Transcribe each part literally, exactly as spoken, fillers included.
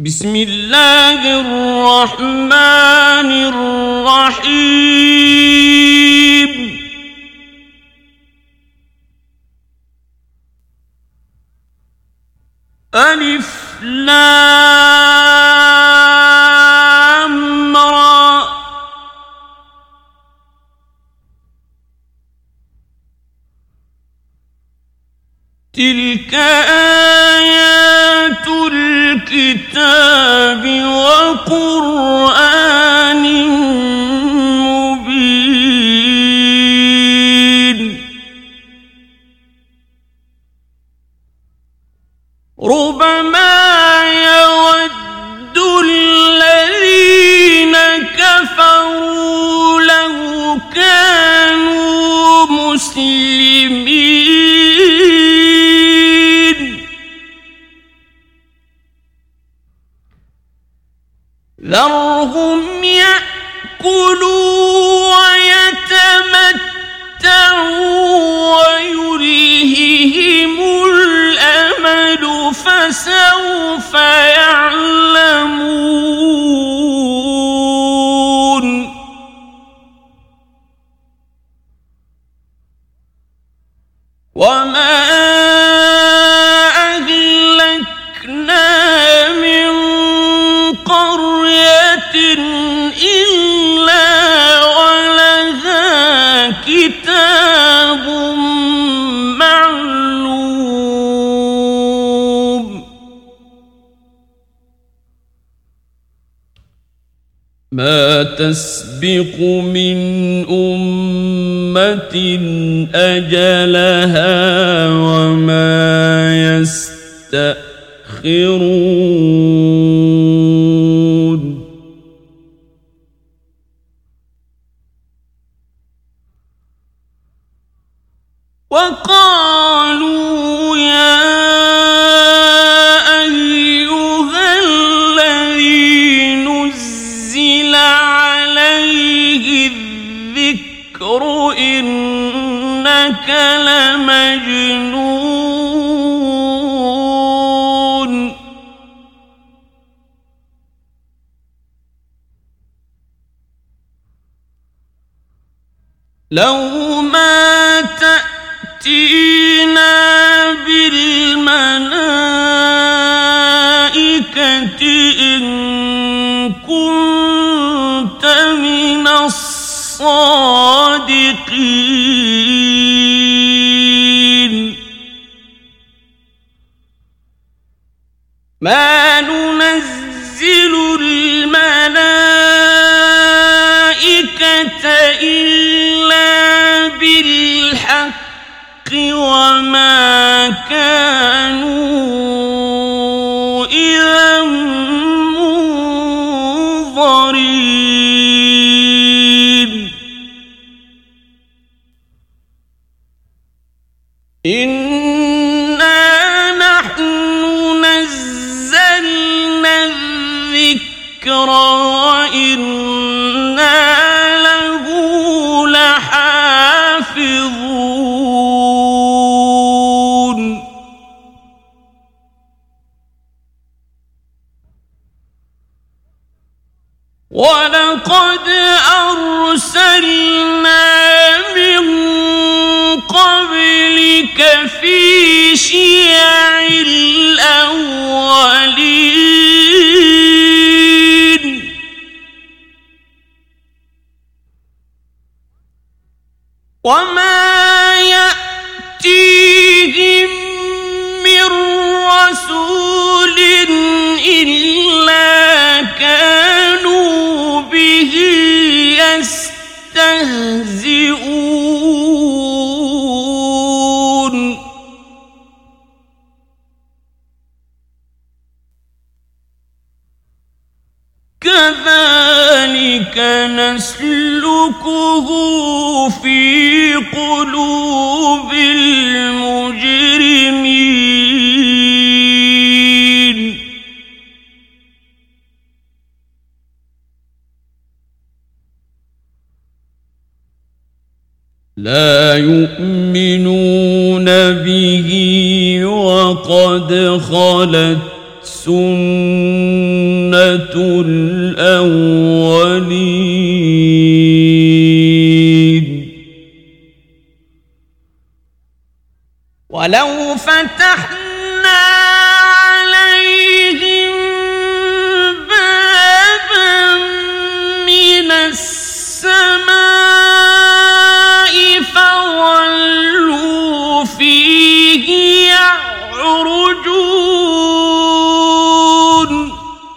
بسم الله الرحمن الرحيم ألف لام را تلك آيات الكتاب وقرآن مبين ربما يود الذين كفروا لو كانوا مسلمين ذرهم يأكلوا ويتمتعوا ويلههم الأمل فسوف يعلمون وما أهلكنا من قرية إلا ولها كتاب معلوم ما تسبق من أمة أجلها وما يستأخرون وقالوا يا أيها الذي نزل عليه الذكر إنك لمجنون لو ما تأتينا بالملائكة إن كنت من الصادقين ما ننزل الملائكة إلا بالحق وما كانوا إذا منظرين إنا نحن نزلنا الذكر وإنا له لحافظون ولقد أرسلنا من قبلك في شيع الأولين وما يأتيهم من رسول إلا كانوا به يستهزئون كذلك نسلكه في قلوب المجرمين لا يؤمنون به وقد خلت سنة الأولين ولو فتحنا عليهم بابا من السماء فظلوا فيه يعرجون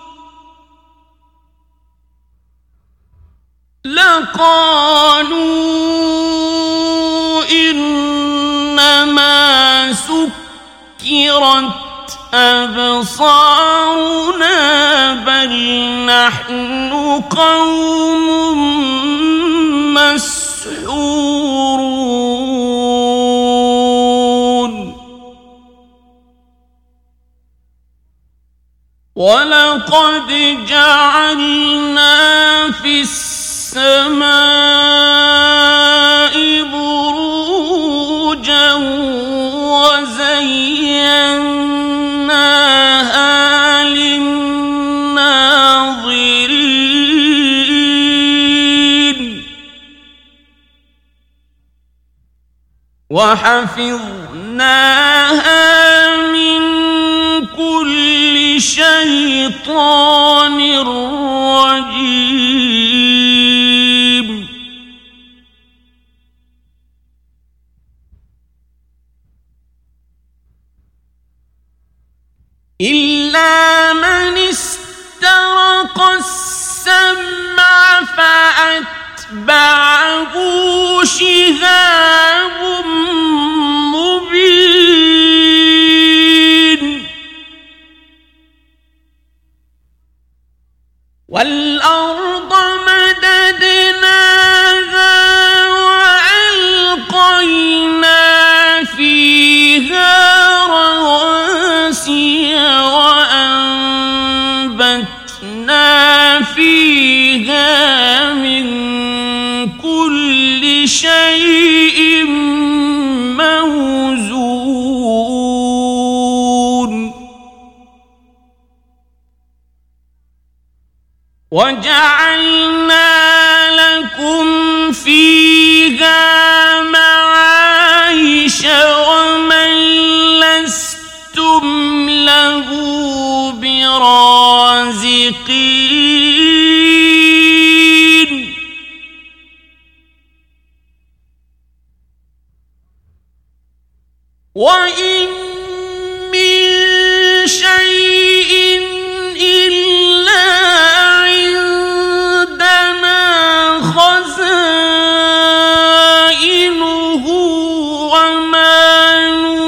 لقالوا إنما سكرت أبصارنا بل نحن قوم مسحورون ولقد جعلنا في السماء بروجا وزيناها للناظرين وحفظناها من كل شيطان رجيم إلا من استرق السمع فأتبعه شهاب مبين والأرض مددناها وألقينا فيها رواسي وأنبتنا فيها من كل شيء موزون وجعلنا لكم فيها معايش ومن لستم له برازقين وإن من شيء إلا عندنا خزائنه وما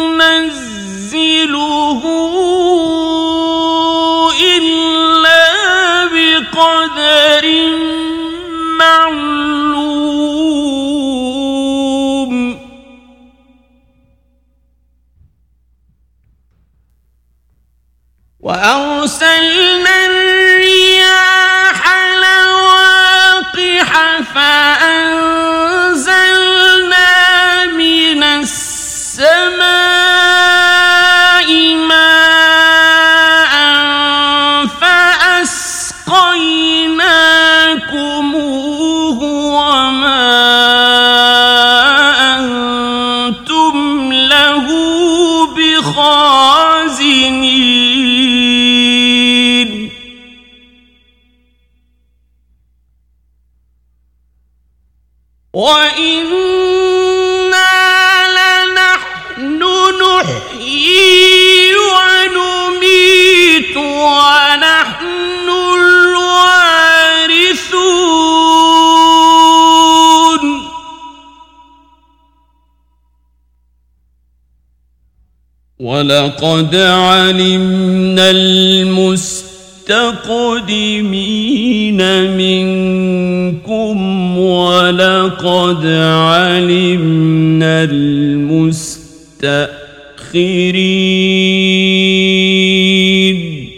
ننزله إلا بقدر معلوم وأرسلنا الرياح لواقح فأنزلنا من السماء ماء فأسقيناكموه وما أنتم له بخازنين وإنا لنحن نحيي ونميت ونحن الوارثون ولقد علمنا المستقدمين منكم ولقد علمنا المستأخرين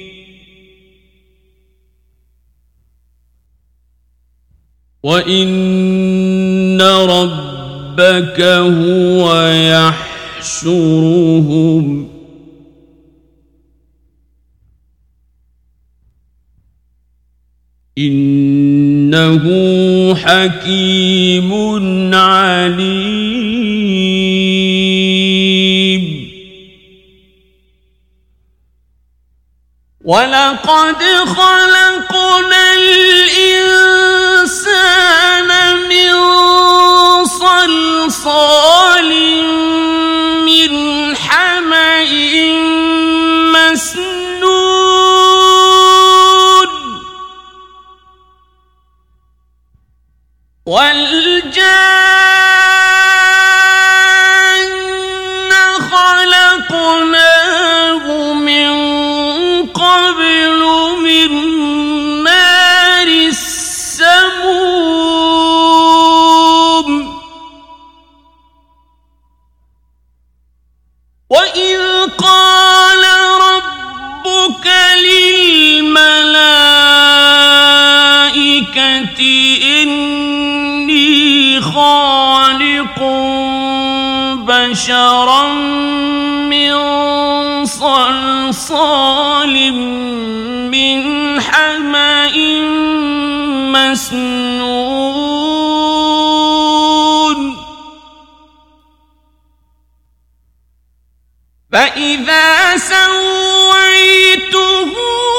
وإن ربك هو يحشرهم إنه حكيم عليم. ولقد خلقنا الإنسان من صلصال من حمأ مسنون والجان خلقناه من قبل من نار السموم وإذ قال ربك للملائكة إني خالق بشرا من صلصال من حمأ مسنون فإذا سويته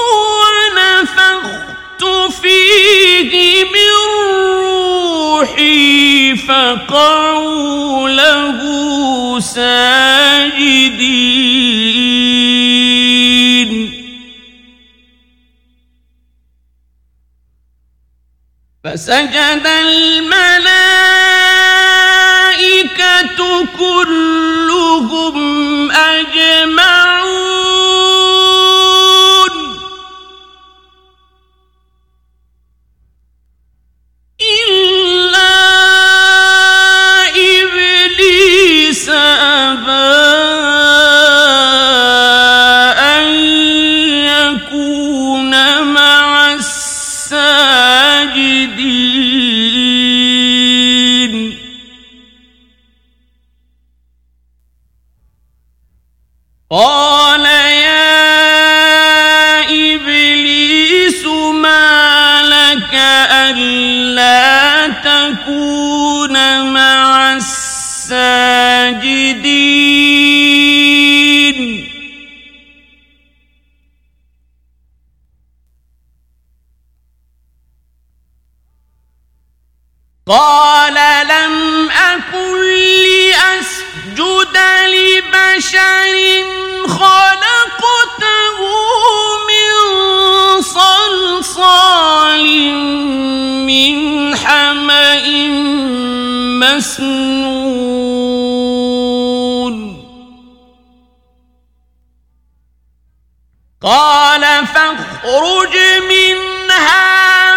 ونفخت فيه من روحي فقعوا له ساجدين فسجد الملائكة كلهم أجمعون إلا إبليس أبى أن يكون مع الساجدين قال يا إبليس ما لك ألا تكون مع الساجدين قال لم أكن لأسجد لبشر خلقته من صلصال من حمأ مسنون قال فاخرج منها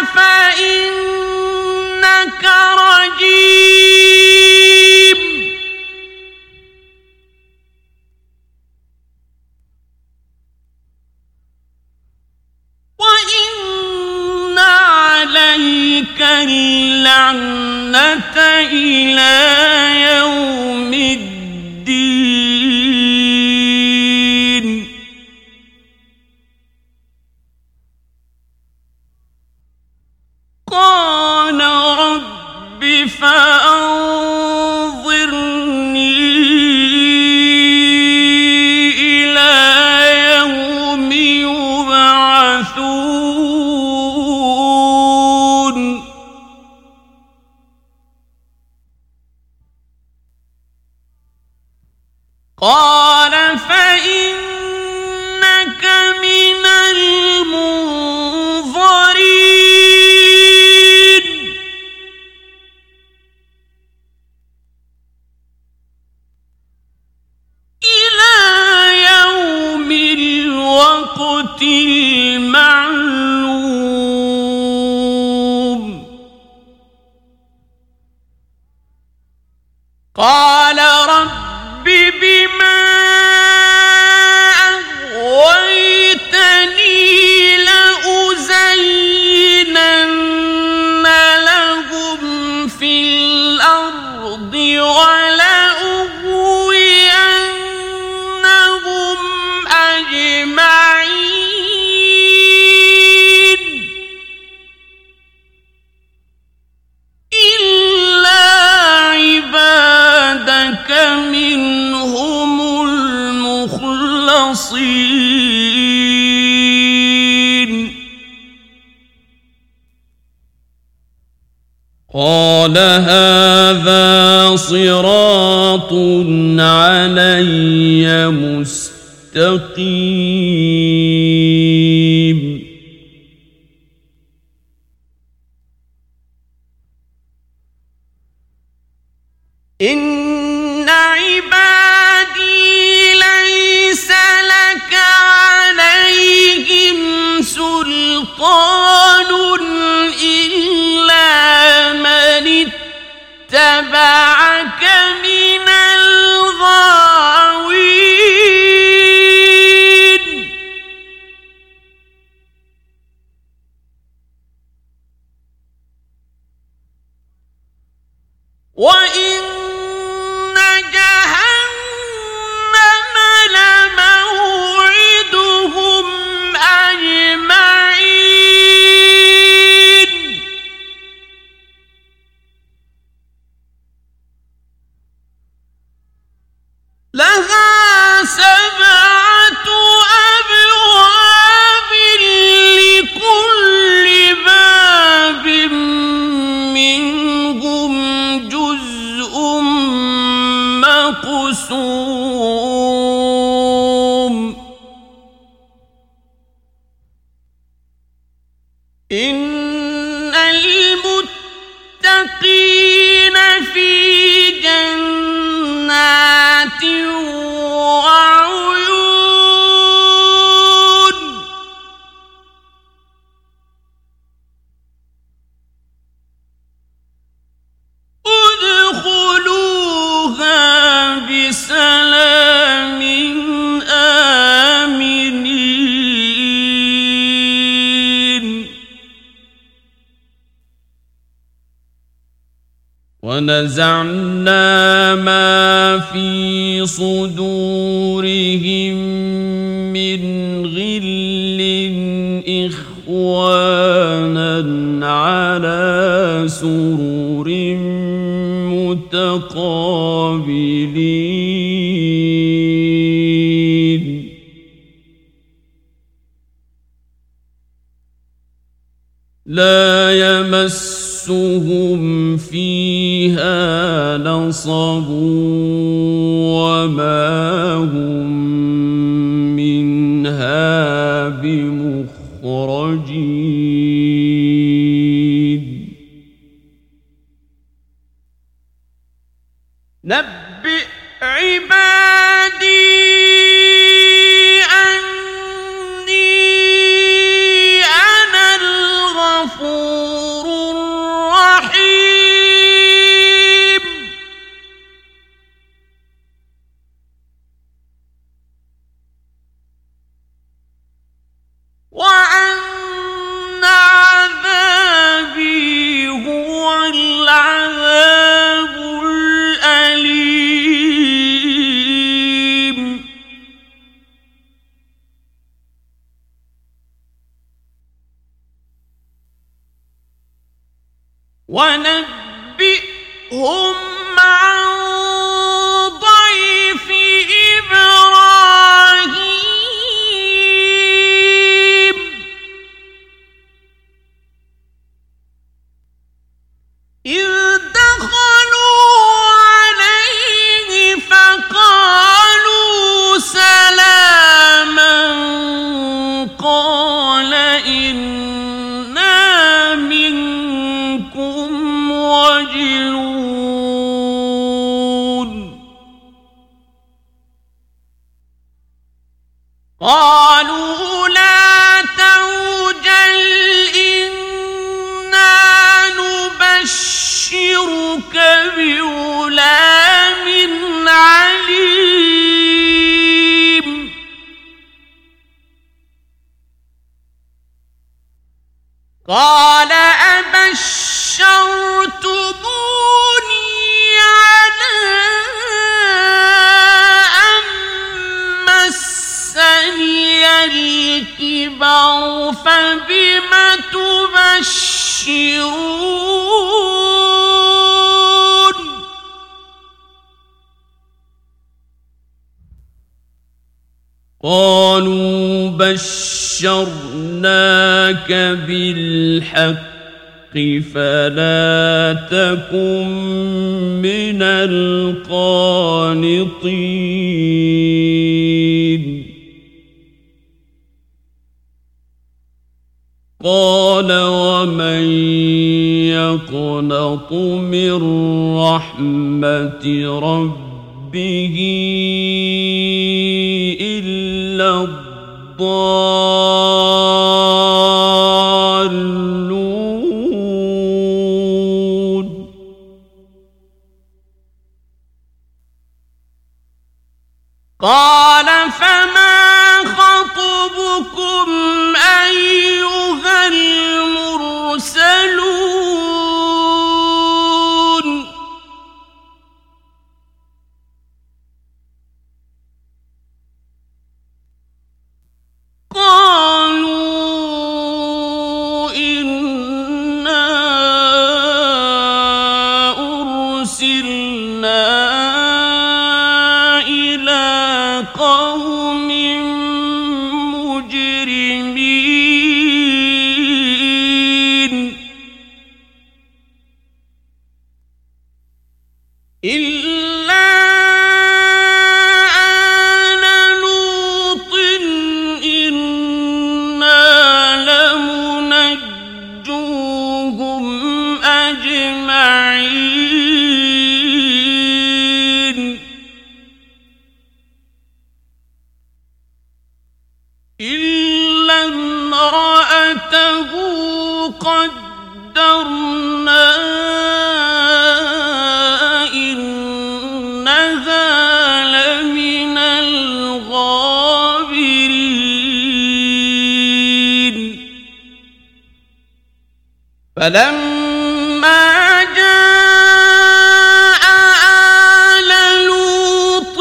فإنك رجيم وإن عليك اللعنة إلى يوم الدين قال رب فأنظرني إلى يوم يبعثون. قال هذا صراط علي مستقيم إن عبادي ليس لك عليهم سلطان إلا من اتبعك من الغاوين وإن جهنم لموعدهم أجمعين لها سبعة أبواب لكل باب منهم جزء مقسوم إن المتقين في جنات وعيون ادخلوها بسلام آمنين ونزعنا ما في صدورهم من غل إخوانا على سرر متقابلين لا يمسهم فيها نصب وما هم منها بمخرجين نبئ عبادي وأن عذابي هو العذاب الأليم ونبئهم عن ضيف إبراهيم إذ دخلوا عليه فقالوا سلاما قال إنا منكم وجلون قالوا لا توجل إنا نبشرك بغلام عليم قال أبشرتموني على أن مسني الكبر فبم تبشرون قالوا بشرناك بالحق فلا تكن من القانطين قال ومن يقنط من رحمة ربه إلا الضالون قال فما خطبكم أيها المرسلون قالوا إنا أرسلنا إلى قوم مجرمين إلا آل لوط إنا لمنجوهم أجمعين إلا امرأته قدرنا إنها لمن الغابرين فلما جاء آل لوط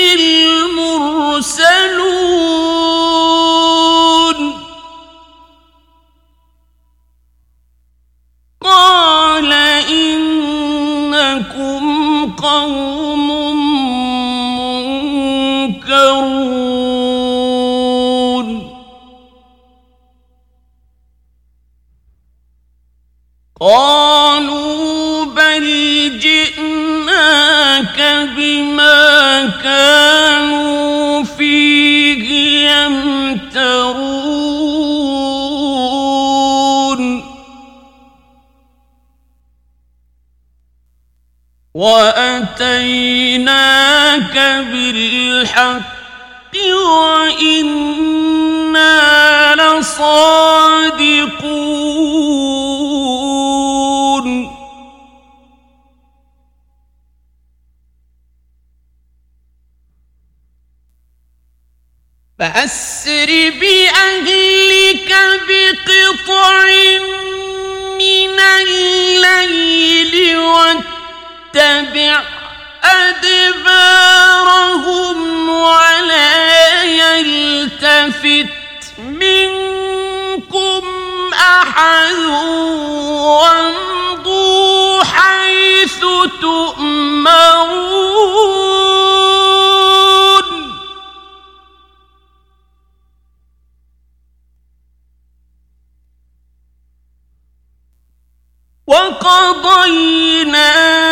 المرسلون قال إنكم قوم منكرون قالوا بل جئناك بما كانوا فيه يمترون وأتيناك بالحق وإنا لصادقون فأسر بأهلك بقطع من الليل واتبع أدبارهم ولا يلتفت منكم أحد وامضوا حيث تؤمرون وقضينا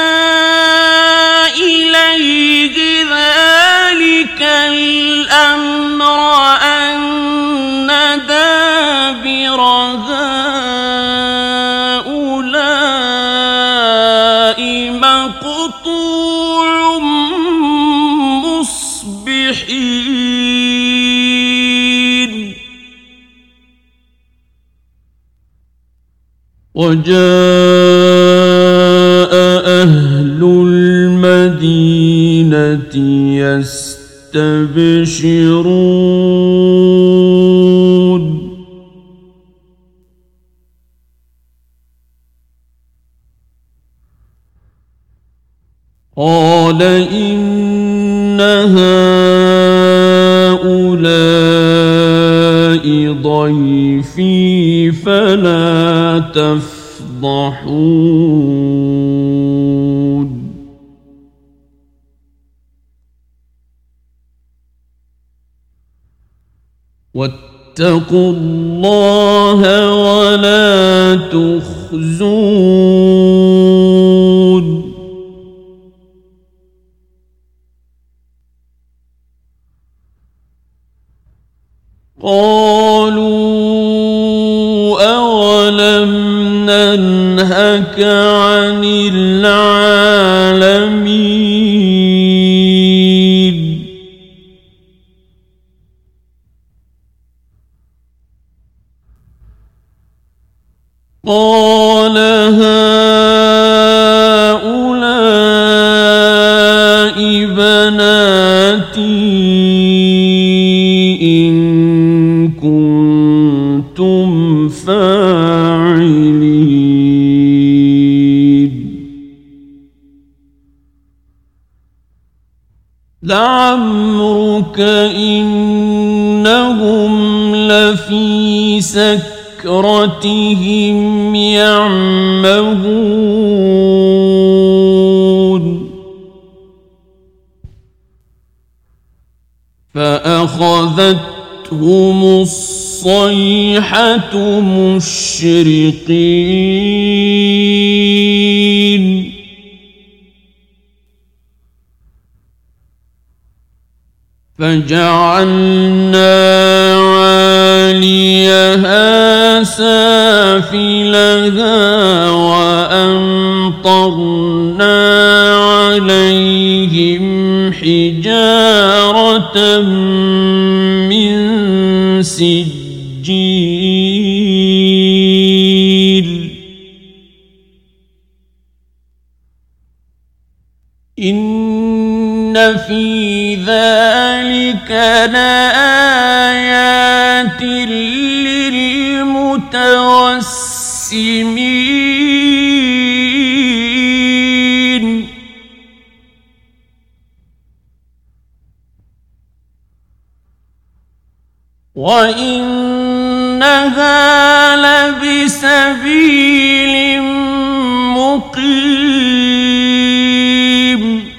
إليه ذلك الأمر أن دابر هؤلاء مقطوع مصبحين وجاء أهل المدينة يستبشرون قال إن هؤلاء ضيفي فلا تفضحون واتقوا الله ولا تخفون تخزون قالوا أولم ننهك عن العالمين قال هؤلاء بناتي إن كنتم فاعلين لعمرك إنهم لفي سكرتهم يعمهون فأخذتهم الصيحة مشرقين فجعلنا عاليها سافلها وأمطرنا عليهم حجارة من سجيل إن في ذلك لآيات للمتوسمين وإنها لبسبيل مقيم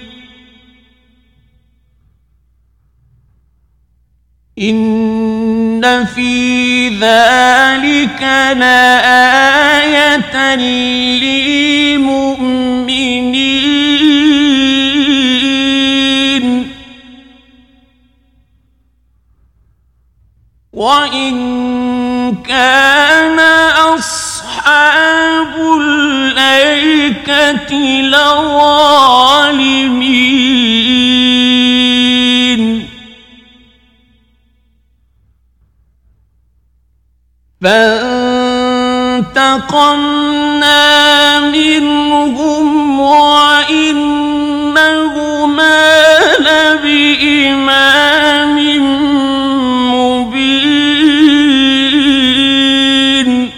إن في ذلك لآية للمؤمنين وإن كان أصحاب الأيكة لظالمين فانتقمنا منهم وإنهما لبإمام مبين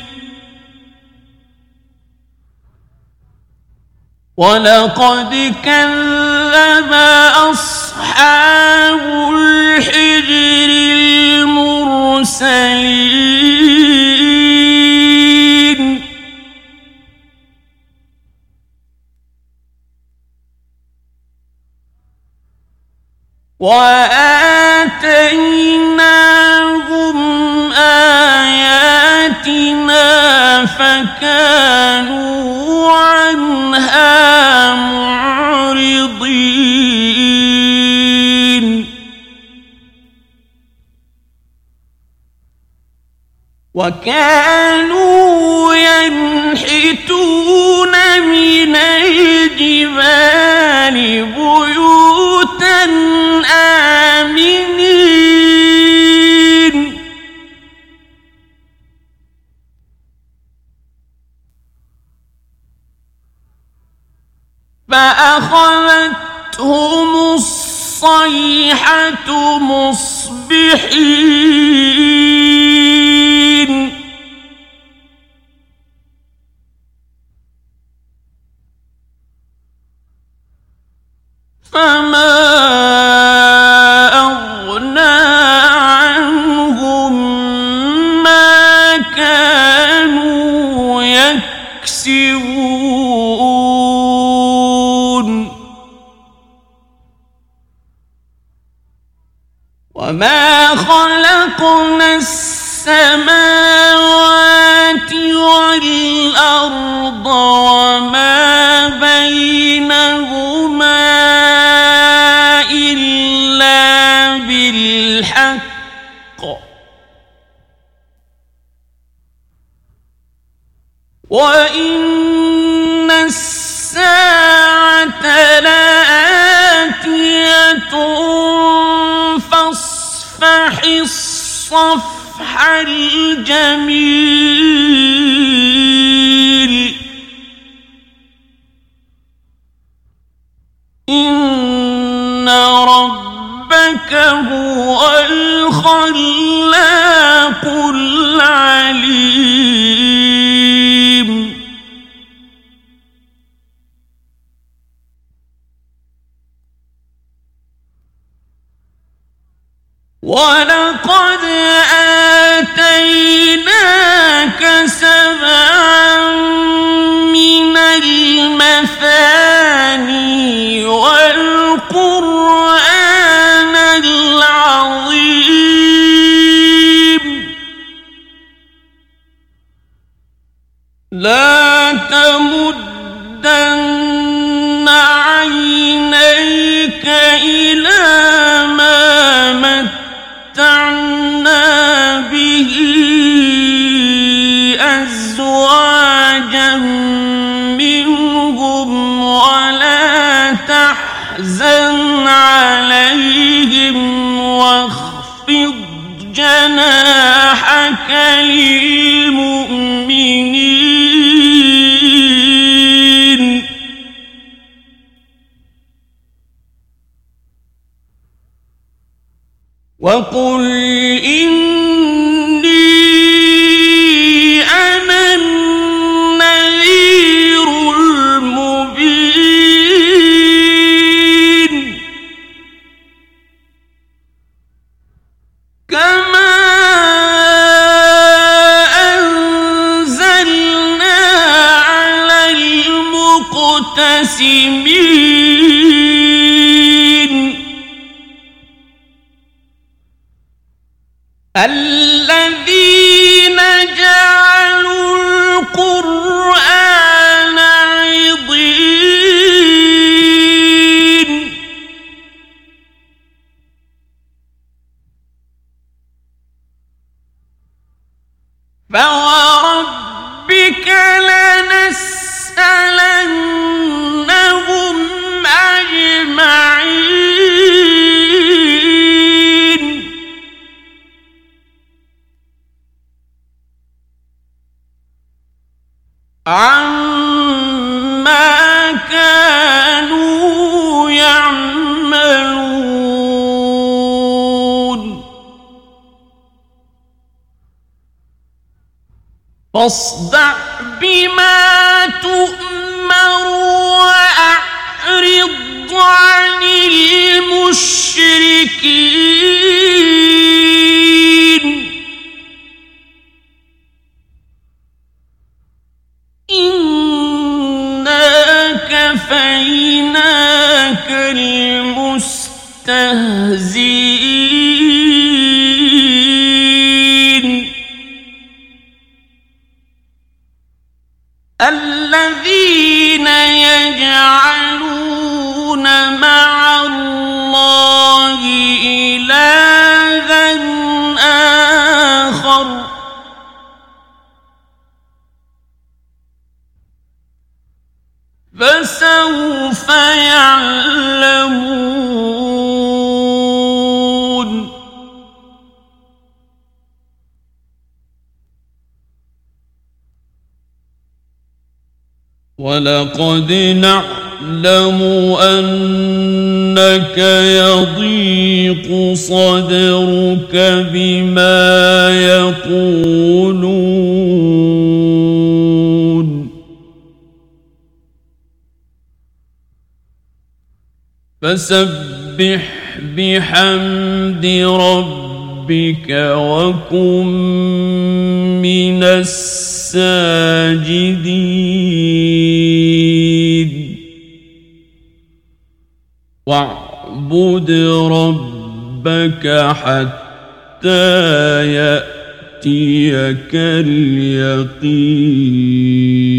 ولقد كذب أصحاب الحجر المرسلين وآتيناهم آياتنا فكانوا عنها معرضين وكانوا ينحتون من الجبال بيوتا آمنين فأخذتهم الصيحة مصبحين فما أغنى عنهم ما كانوا يكسبون وما خلقنا السماوات والأرض وإن الساعة لآتية فاصفح الصفح الجميل إن ربك هو الخلاق العليم ولقد آتيناك سبعا من المثاني والقرآن العظيم لا تمدن عينيك إلى ما متعنا به أزواجا منهم ولا تحزن عليهم واخفض جناحك للمؤمنين وقل إني أنا النذير المبين كما أنزلنا على المقتسمين الذين جعلوا القرآن عضين فوربك لنسألنهم أجمعين عما كانوا يعملون فاصدع بما تؤمر وأعرض عن المشركين إنا كفيناك المستهزئين الذين يجعلون مع الله إلها آخر فسوف يعلمون ولقد نعلم أنك يضيق صدرك بما يقولون فسبح بحمد ربك وكن من الساجدين واعبد ربك حتى يأتيك اليقين